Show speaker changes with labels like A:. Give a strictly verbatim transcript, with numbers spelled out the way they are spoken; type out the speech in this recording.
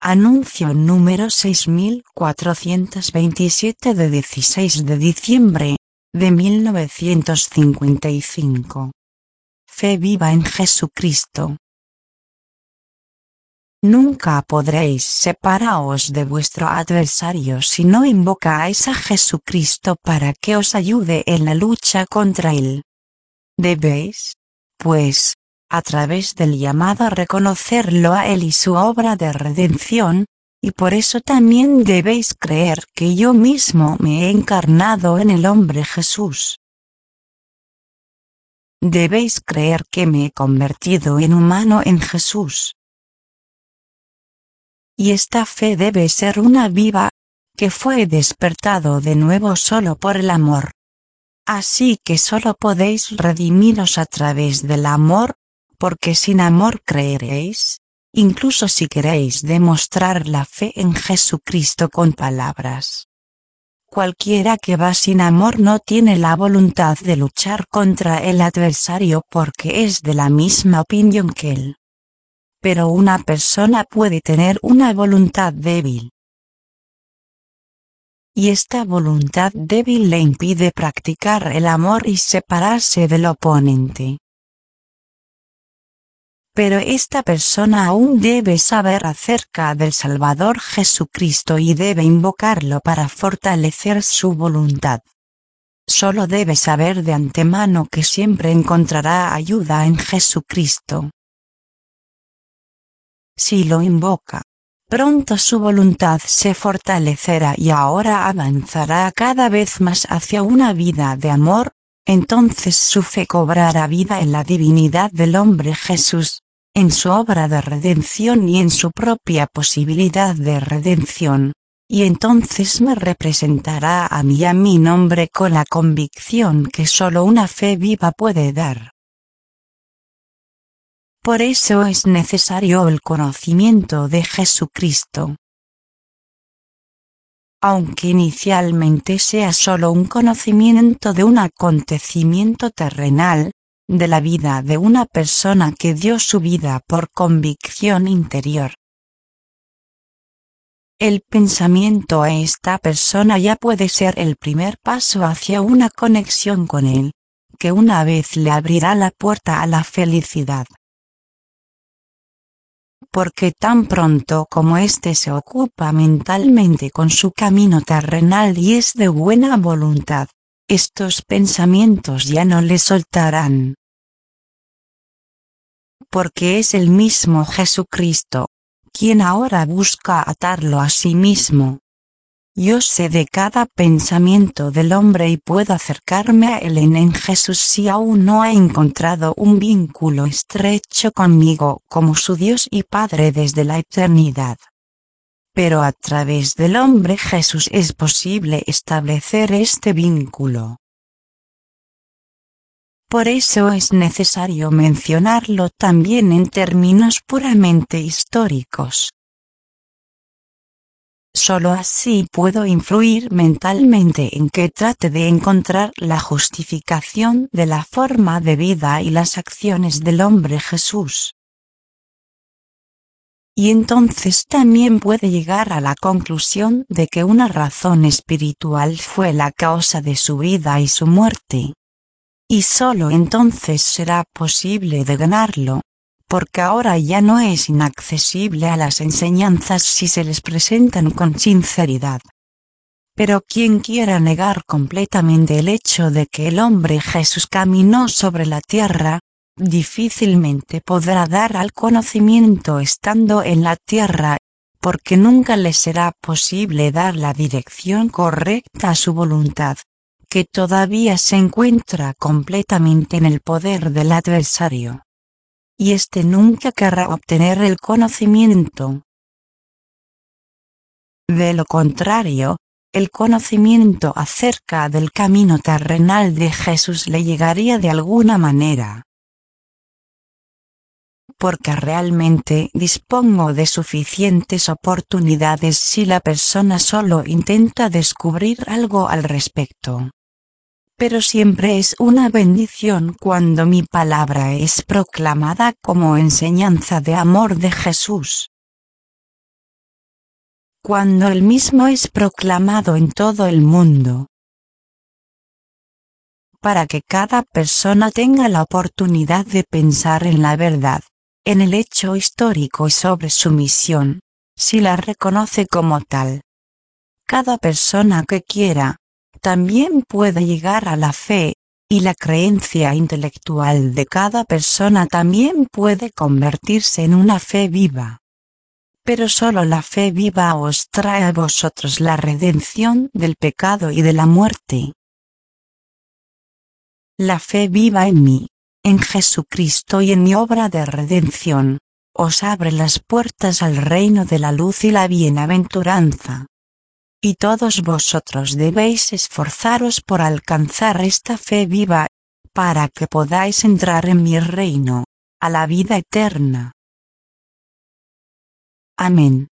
A: Anuncio número seis mil cuatrocientos veintisiete de dieciséis de diciembre de mil novecientos cincuenta y cinco. Fe viva en Jesucristo. Nunca podréis separaros de vuestro adversario si no invocáis a Jesucristo para que os ayude en la lucha contra él. Debéis, pues, a través del llamado a reconocerlo a él y su obra de redención, y por eso también debéis creer que yo mismo me he encarnado en el hombre Jesús. Debéis creer que me he convertido en humano en Jesús. Y esta fe debe ser una viva, que fue despertado de nuevo solo por el amor. Así que solo podéis redimiros a través del amor, porque sin amor creeréis, incluso si queréis demostrar la fe en Jesucristo con palabras. Cualquiera que va sin amor no tiene la voluntad de luchar contra el adversario porque es de la misma opinión que él. Pero una persona puede tener una voluntad débil. Y esta voluntad débil le impide practicar el amor y separarse del oponente. Pero esta persona aún debe saber acerca del Salvador Jesucristo y debe invocarlo para fortalecer su voluntad. Solo debe saber de antemano que siempre encontrará ayuda en Jesucristo. Si lo invoca, pronto su voluntad se fortalecerá y ahora avanzará cada vez más hacia una vida de amor, entonces su fe cobrará vida en la divinidad del hombre Jesús, en su obra de redención y en su propia posibilidad de redención, y entonces me representará a mí y a mi nombre con la convicción que solo una fe viva puede dar. Por eso es necesario el conocimiento de Jesucristo. Aunque inicialmente sea solo un conocimiento de un acontecimiento terrenal, de la vida de una persona que dio su vida por convicción interior. El pensamiento a esta persona ya puede ser el primer paso hacia una conexión con él, que una vez le abrirá la puerta a la felicidad. Porque tan pronto como éste se ocupa mentalmente con su camino terrenal y es de buena voluntad, estos pensamientos ya no le soltarán. Porque es el mismo Jesucristo, quien ahora busca atarlo a sí mismo. Yo sé de cada pensamiento del hombre y puedo acercarme a él en Jesús si aún no ha encontrado un vínculo estrecho conmigo como su Dios y Padre desde la eternidad. Pero a través del hombre Jesús es posible establecer este vínculo. Por eso es necesario mencionarlo también en términos puramente históricos. Solo así puedo influir mentalmente en que trate de encontrar la justificación de la forma de vida y las acciones del hombre Jesús. Y entonces también puede llegar a la conclusión de que una razón espiritual fue la causa de su vida y su muerte. Y solo entonces será posible de ganarlo, porque ahora ya no es inaccesible a las enseñanzas si se les presentan con sinceridad. Pero quien quiera negar completamente el hecho de que el hombre Jesús caminó sobre la tierra, difícilmente podrá dar al conocimiento estando en la tierra, porque nunca le será posible dar la dirección correcta a su voluntad, que todavía se encuentra completamente en el poder del adversario. Y éste nunca querrá obtener el conocimiento. De lo contrario, el conocimiento acerca del camino terrenal de Jesús le llegaría de alguna manera. Porque realmente dispongo de suficientes oportunidades si la persona solo intenta descubrir algo al respecto. Pero siempre es una bendición cuando mi palabra es proclamada como enseñanza de amor de Jesús. cuando el mismo es proclamado en todo el mundo. Para que cada persona tenga la oportunidad de pensar en la verdad, en el hecho histórico y sobre su misión, si la reconoce como tal. Cada persona que quiera, también puede llegar a la fe, y la creencia intelectual de cada persona también puede convertirse en una fe viva. Pero solo la fe viva os trae a vosotros la redención del pecado y de la muerte. La fe viva en mí, en Jesucristo y en mi obra de redención, os abre las puertas al reino de la luz y la bienaventuranza. Y todos vosotros debéis esforzaros por alcanzar esta fe viva, para que podáis entrar en mi reino, a la vida eterna. Amén.